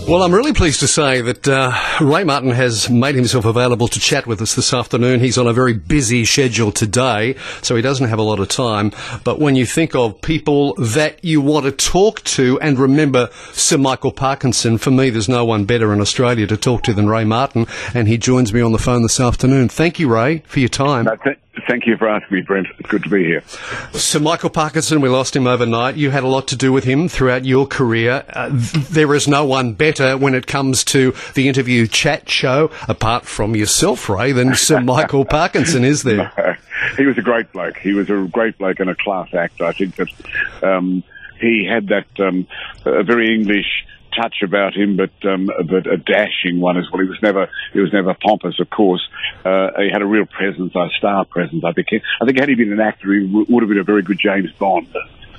Well, I'm really pleased to say that Ray Martin has made himself available to chat with us this afternoon. He's on a very busy schedule today, so he doesn't have a lot of time. But when you think of people that you want to talk to and remember Sir Michael Parkinson, for me there's no one better in Australia to talk to than Ray Martin, and he joins me on the phone this afternoon. Thank you, Ray, for your time. Thank you for asking me, Brent. It's good to be here. Sir Michael Parkinson, we lost him overnight. You had a lot to do with him throughout your career. There is no one better when it comes to the interview chat show, apart from yourself, Ray, than Sir Michael Parkinson, is there? No, he was a great bloke. He was a great bloke and a class act. I think that he had that very English touch about him, but a dashing one as well. He was never pompous, of course. He had a real presence, a star presence. I think had he been an actor, he would have been a very good James Bond.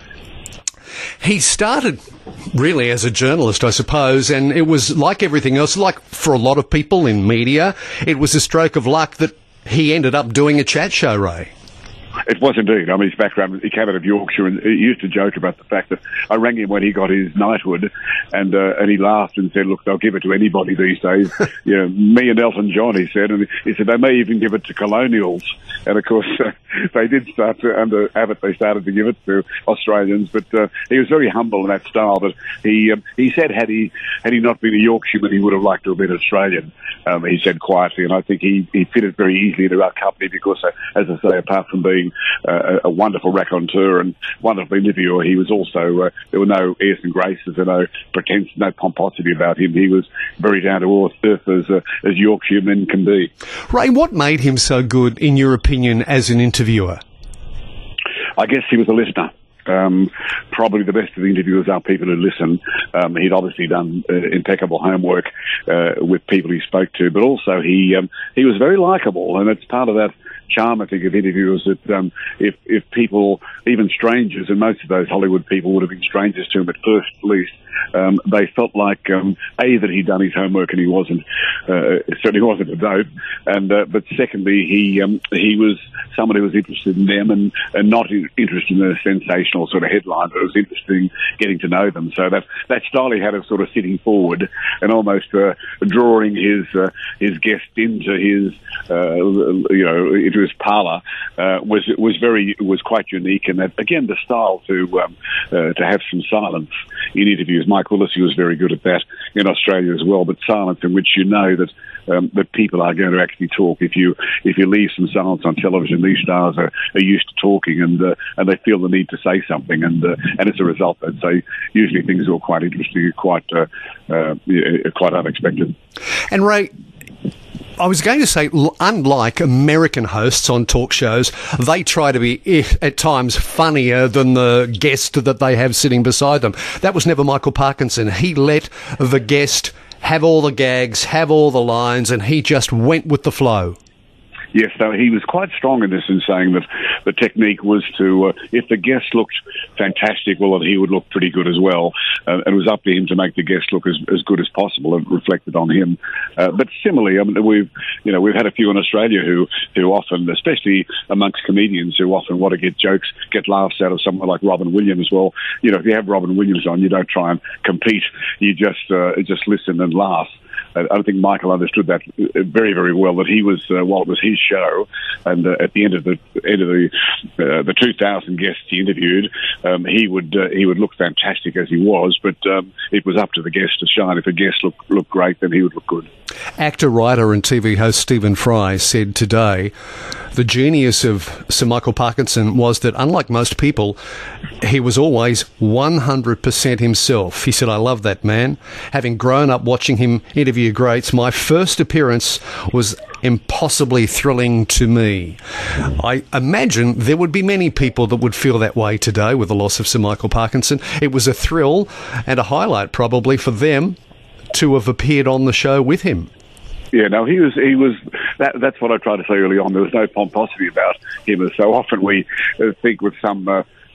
He started really as a journalist, I suppose, and it was like everything else, like for a lot of people in media, it was a stroke of luck that he ended up doing a chat show, Ray. It was indeed. I mean, his background, he came out of Yorkshire, and he used to joke about the fact that I rang him when he got his knighthood, and he laughed and said, look, they'll give it to anybody these days. You know, me and Elton John, he said, and he said they may even give it to colonials. And of course, they did start to, under Abbott, they started to give it to Australians, but he was very humble in that style. But he said had he not been a Yorkshireman, he would have liked to have been Australian. He said quietly, and I think he fitted very easily into our company because, as I say, apart from being a wonderful raconteur and wonderful interviewer, he was also, there were no airs and graces and no pretense, no pomposity about him. He was very down to earth as Yorkshiremen can be. Ray, what made him so good, in your opinion, as an interviewer? I guess he was a listener. Probably the best of the interviewers are people who listen. He'd obviously done impeccable homework with people he spoke to, but also he was very likable, and it's part of that charm, I think, of interviewers that if people, even strangers, and most of those Hollywood people would have been strangers to him at first, at least, they felt like that he'd done his homework and he wasn't certainly wasn't a dope, and but secondly he was someone who was interested in them and not interested in a sensational sort of headline, but was interested in getting to know them. So that style he had of sort of sitting forward and almost drawing his guest into his into his parlour was quite unique, and that again the style to have some silence in interviews. Mike Willesee was very good at that in Australia as well, but silence in which you know that people are going to actually talk. If you leave some silence on television, these stars are used to talking and they feel the need to say something, and as a result, I'd say usually things are quite interesting, quite unexpected. And Ray, I was going to say, unlike American hosts on talk shows, they try to be, at times, funnier than the guest that they have sitting beside them. That was never Michael Parkinson. He let the guest have all the gags, have all the lines, and he just went with the flow. Yes, so he was quite strong in this, in saying that the technique was to, if the guest looked fantastic, well, he would look pretty good as well. And it was up to him to make the guest look as good as possible, and reflected on him. But similarly, I mean, we've had a few in Australia who often, especially amongst comedians, who often want to get laughs out of someone like Robin Williams. Well, if you have Robin Williams on, you don't try and compete. You just listen and laugh. I think Michael understood that very, very well. That he was, while it was his show, and at the end of the 2,000 guests he interviewed, he would look fantastic as he was. But it was up to the guest to shine. If a guest looked great, then he would look good. Actor, writer, and TV host Stephen Fry said today, the genius of Sir Michael Parkinson was that, unlike most people, he was always 100% himself. He said, "I love that man. Having grown up watching him interview greats, my first appearance was impossibly thrilling to me." I imagine there would be many people that would feel that way today with the loss of Sir Michael Parkinson. It was a thrill and a highlight probably for them to have appeared on the show with him. Yeah, no, he was. That's what I tried to say early on. There was no pomposity about him, as so often we think with some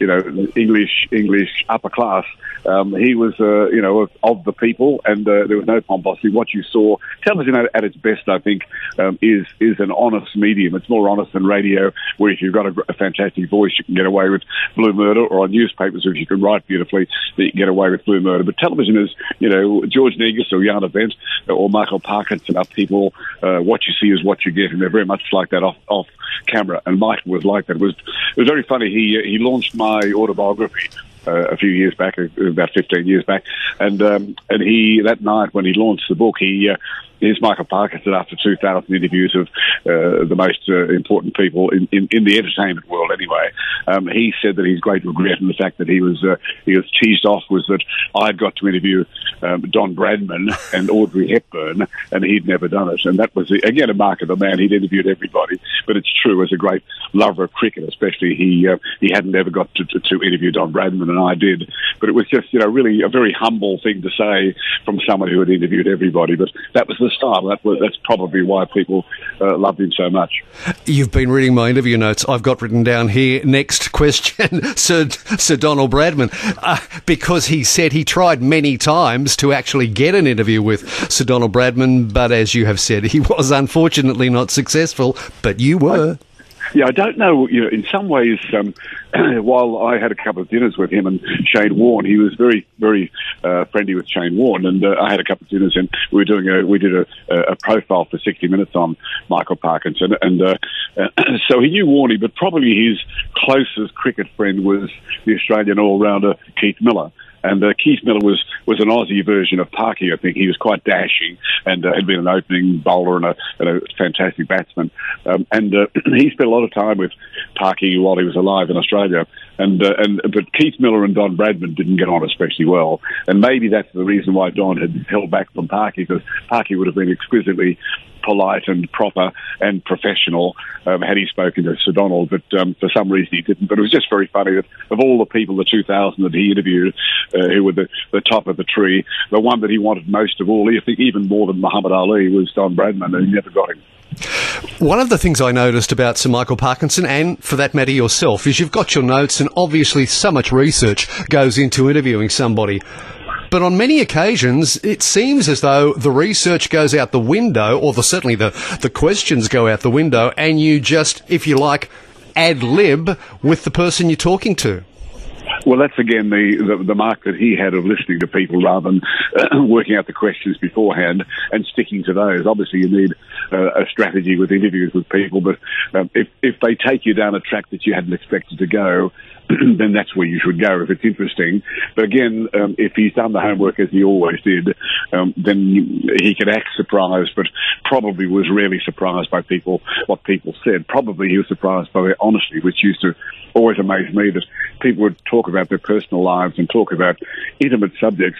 English upper class. He was, of the people, and there was no pomposity. What you saw, television at its best, I think, is an honest medium. It's more honest than radio, where if you've got a fantastic voice, you can get away with blue murder, or on newspapers, if you can write beautifully, you can get away with blue murder. But television is, George Negus or Jana Wendt or Michael Parkinson are people, what you see is what you get, and they're very much like that off camera. And Michael was like that. It was very funny. He launched my autobiography a few years back, about 15 years back, and he, that night when he launched the book, here's Michael Parkinson after 2,000 interviews of the most important people in the entertainment world. Anyway, he said that his great regret and the fact that he was teased off was that I'd got to interview Don Bradman and Audrey Hepburn, and he'd never done it. And that was again a mark of the man. He'd interviewed everybody, but it's true, as a great lover of cricket, especially, he hadn't ever got to interview Don Bradman, and I did. But it was just really a very humble thing to say from someone who had interviewed everybody. But that was the style. That's probably why people loved him so much. You've been reading my interview notes. I've got written down here, next question, Sir Donald Bradman, because he said he tried many times to actually get an interview with Sir Donald Bradman, but as you have said, he was unfortunately not successful, but you were. I don't know. In some ways, while I had a couple of dinners with him and Shane Warne, he was very, very friendly with Shane Warne, and I had a couple of dinners, and we did a profile for 60 Minutes on Michael Parkinson, and so he knew Warney, but probably his closest cricket friend was the Australian all-rounder Keith Miller. And Keith Miller was an Aussie version of Parky. I think he was quite dashing and had been an opening bowler and a fantastic batsman. He spent a lot of time with Parky while he was alive in Australia. But Keith Miller and Don Bradman didn't get on especially well. And maybe that's the reason why Don had held back from Parky, because Parky would have been exquisitely polite and proper and professional had he spoken to Sir Donald, but for some reason he didn't. But it was just very funny that of all the people, the 2,000 that he interviewed, who were the top of the tree, the one that he wanted most of all, I think even more than Muhammad Ali, was Don Bradman, and he never got him. One of the things I noticed about Sir Michael Parkinson, and for that matter yourself, is you've got your notes, and obviously so much research goes into interviewing somebody. But on many occasions, it seems as though the research goes out the window, or certainly the questions go out the window, and you just, if you like, ad-lib with the person you're talking to. Well, that's again the mark that he had of listening to people rather than working out the questions beforehand and sticking to those. Obviously, you need a strategy with interviews with people, but if they take you down a track that you hadn't expected to go, then that's where you should go if it's interesting. But again, if he's done the homework as he always did, then he could act surprised, but probably was rarely surprised by what people said. Probably he was surprised by their honesty, which used to always amaze me, that people would talk about their personal lives and talk about intimate subjects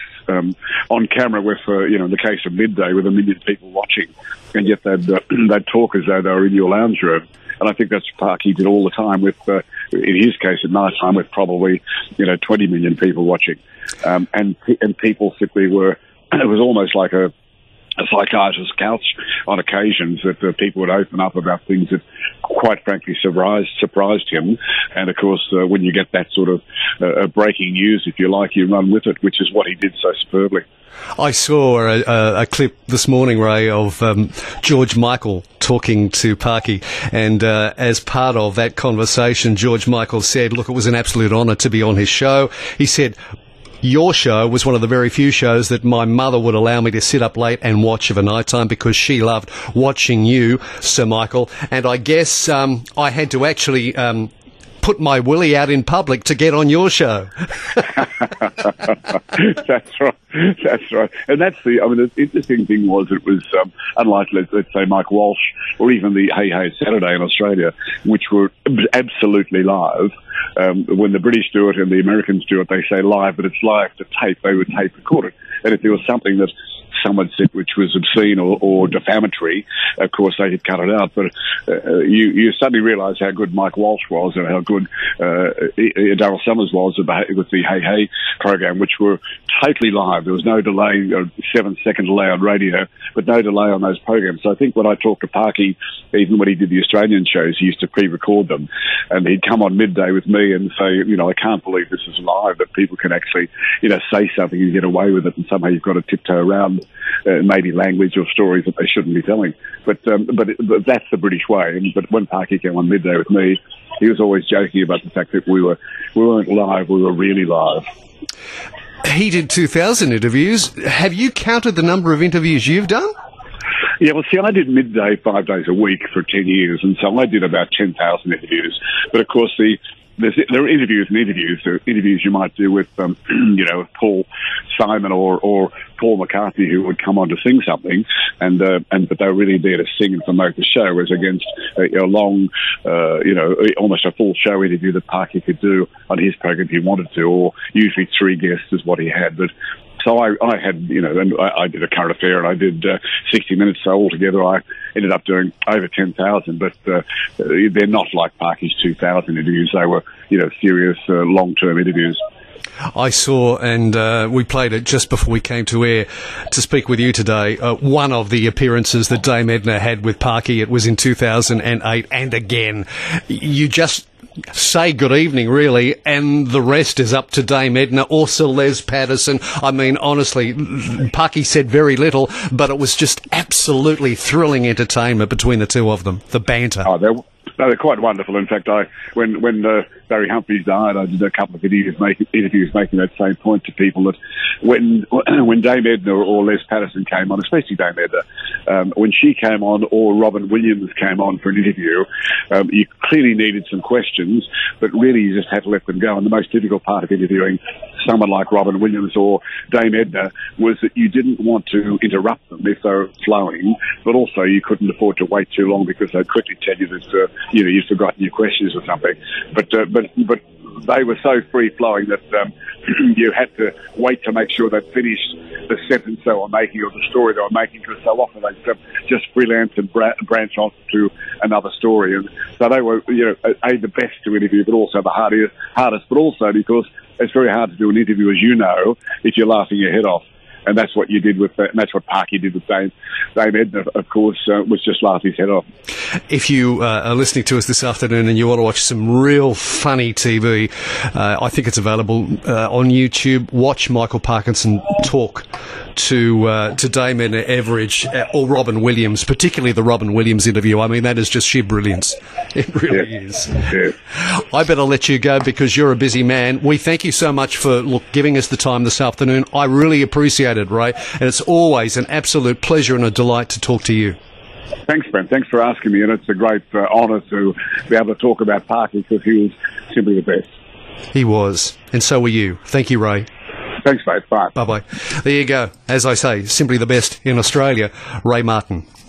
on camera with, in the case of Midday, with 1 million people watching, and yet they'd talk as though they were in your lounge room. And I think that's Parky did all the time with, in his case at night time, with probably, 20 million people watching. And people simply were, it was almost like a psychiatrist's couch on occasions, that people would open up about things that quite frankly surprised him. And of course, when you get that sort of breaking news, if you like, you run with it, which is what he did so superbly. I saw a clip this morning, Ray, of George Michael talking to Parky, and as part of that conversation, George Michael said, look, it was an absolute honour to be on his show. He said, your show was one of the very few shows that my mother would allow me to sit up late and watch of a night time, because she loved watching you, Sir Michael. And I guess I had to actually put my willy out in public to get on your show. That's right. And the interesting thing was, it was unlike, let's say, Mike Walsh or even the Hey Hey Saturday in Australia, which were absolutely live. When the British do it and the Americans do it, they say live, but it's live to tape. They would tape record it. And if there was something that someone said which was obscene or defamatory, of course they had cut it out. But you suddenly realise how good Mike Walsh was and how good Daryl Summers was with the Hey Hey program, which were totally live. There was no delay, 7-second delay on radio, but no delay on those programs. So I think when I talked to Parky, even when he did the Australian shows, he used to pre-record them, and he'd come on midday with me and say, I can't believe this is live, that people can actually, say something and get away with it, and somehow you've got to tiptoe around maybe language or stories that they shouldn't be telling. But that's the British way. But when Parky came on midday with me, he was always joking about the fact that we weren't live, we were really live. He did 2,000 interviews. Have you counted the number of interviews you've done? Yeah, well, see, I did midday 5 days a week for 10 years, and so I did about 10,000 interviews. But, of course, there are interviews and interviews. There are interviews you might do with, with Paul Simon or Paul McCartney, who would come on to sing something, but they were really there to sing and promote the show, as against a long, almost a full show interview that Parky could do on his program if he wanted to, or usually 3 guests is what he had. But so I had, and I did a current affair, and I did 60 Minutes. So altogether, I ended up doing over 10,000. But they're not like Parky's 2,000 interviews. They were, serious, long-term interviews. I saw, and we played it just before we came to air to speak with you today, one of the appearances that Dame Edna had with Parky. It was in 2008, and again. You just say good evening, really, and the rest is up to Dame Edna or Sir Les Patterson. I mean, honestly, Parky said very little, but it was just absolutely thrilling entertainment between the two of them, the banter. Oh, they're quite wonderful. In fact, when Barry Humphries died, I did a couple of interviews making that same point to people, that when Dame Edna or Les Patterson came on, especially Dame Edna, when she came on or Robin Williams came on for an interview, you clearly needed some questions, but really you just had to let them go. And the most difficult part of interviewing someone like Robin Williams or Dame Edna was that you didn't want to interrupt them if they were flowing, but also you couldn't afford to wait too long because they'd quickly tell you that you'd forgotten your questions or something. But they were so free-flowing that you had to wait to make sure they'd finished the sentence they were making or the story they were making, because so often they'd just freelance and branch off to another story. And so they were, the best to interview, but also the hardest, but also because it's very hard to do an interview, as you know, if you're laughing your head off. And that's what you did with that, and that's what Parky did with Dame Edna, of course, was just laugh his head off. If you are listening to us this afternoon and you want to watch some real funny TV, I think it's available on YouTube. Watch Michael Parkinson talk to Dame Edna Everage or Robin Williams, particularly the Robin Williams interview. I mean, that is just sheer brilliance. It really is. Yeah. I better let you go because you're a busy man. We thank you so much for giving us the time this afternoon. I really appreciate it, Ray, and it's always an absolute pleasure and a delight to talk to you. Thanks, Brent. Thanks for asking me, and it's a great honour to be able to talk about Parky, because he was simply the best. He was, and so were you. Thank you, Ray. Thanks, mate. Bye. Bye-bye. There you go. As I say, simply the best in Australia, Ray Martin.